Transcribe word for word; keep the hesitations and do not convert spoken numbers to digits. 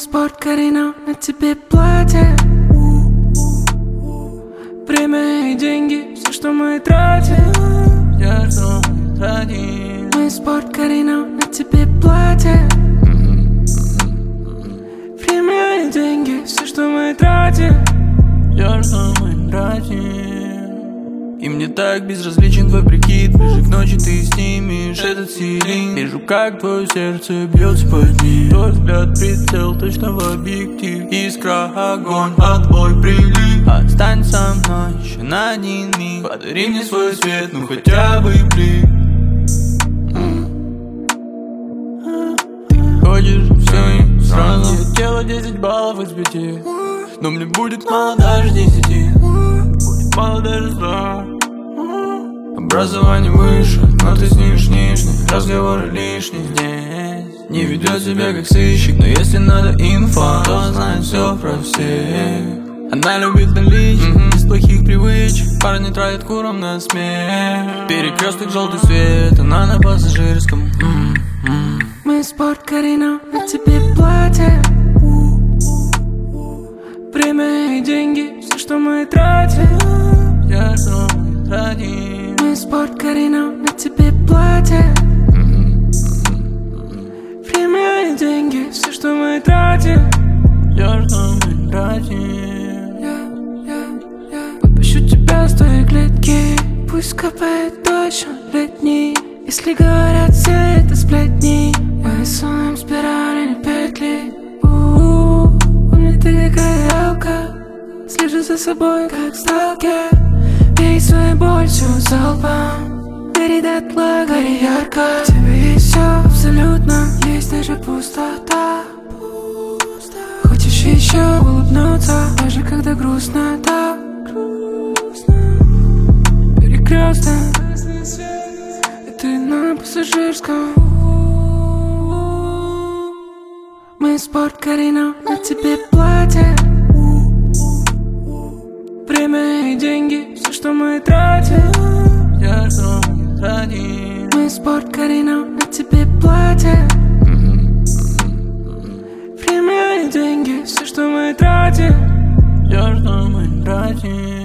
спорт, Карина, на тебе платье. Время и деньги, все, что мы тратим. Я что мы тратим. Мы спорт, Карина, на тебе платье. Время и деньги, все, что мы тратим. Я что мы тратим. И мне так безразличен твой прикид. Ближе к ночи ты снимешь этот силин. Вижу, как твое сердце бьется под ним. Твой взгляд, прицел, точно в объектив. Искра, огонь, а твой прилив. Отстань со мной еще на один миг. Подари мне свой свет, ну хотя бы блик. Ты хочешь все и сразу. Я делаю десять баллов из пяти. Но мне будет мало даже десяти. Будет мало даже ста. Образование выше, но ты снимешь нижний. Разговоры лишние здесь. Не ведет себя как сыщик, но если надо инфа, то знает все про всех. Она любит наличие, mm-hmm. без плохих привычек. Парни тратят куром на смех. Перекресток, желтый свет, она на пассажирском. Mm-hmm. Мы спорт, Карина, на тебе платье. Время и деньги, все, что мы тратим. Я что мы тратим. Мы спорт, Карина, на тебе платье. Время и деньги, все, что мы тратим. Я что мы тратим. Подпущу тебя с твоей клетки. Пусть капает дождь, он летний. Если говорят все это сплетни, мы рисуем спирали, не петли. У-у-у, у меня ты какая алка. Слежу за собой, как сталкер. Пей свою боль всю залпом. Гори дотла, гори ярко. В тебе есть все абсолютно. Есть даже пустота. Хочешь еще улыбнуться, даже когда грустно, так грустно. Перекресток, и ты на пассажирском. Мы спорт, Карина, на тебе платье. Время и деньги, все, что мы тратим. Я что мы тратим. Мы спорт, Карина, на тебе платье. Время и деньги, все, что мы тратим. Я что мы тратим.